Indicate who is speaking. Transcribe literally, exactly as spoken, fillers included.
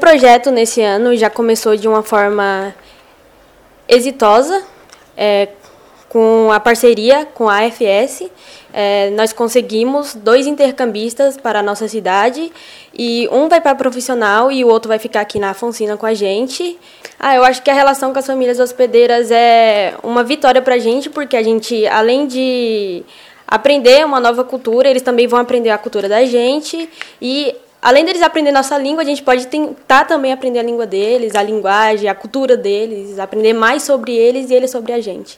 Speaker 1: projeto nesse ano já começou de uma forma exitosa, é, com a parceria com a A F S. É, nós conseguimos dois intercambistas para a nossa cidade, e um vai para profissional e o outro vai ficar aqui na Afonsina com a gente. Ah, eu acho que a relação com as famílias hospedeiras é uma vitória para a gente, porque a gente, além de aprender uma nova cultura, eles também vão aprender a cultura da gente, e além deles aprender nossa língua, a gente pode tentar também aprender a língua deles, a linguagem, a cultura deles, aprender mais sobre eles e eles sobre a gente.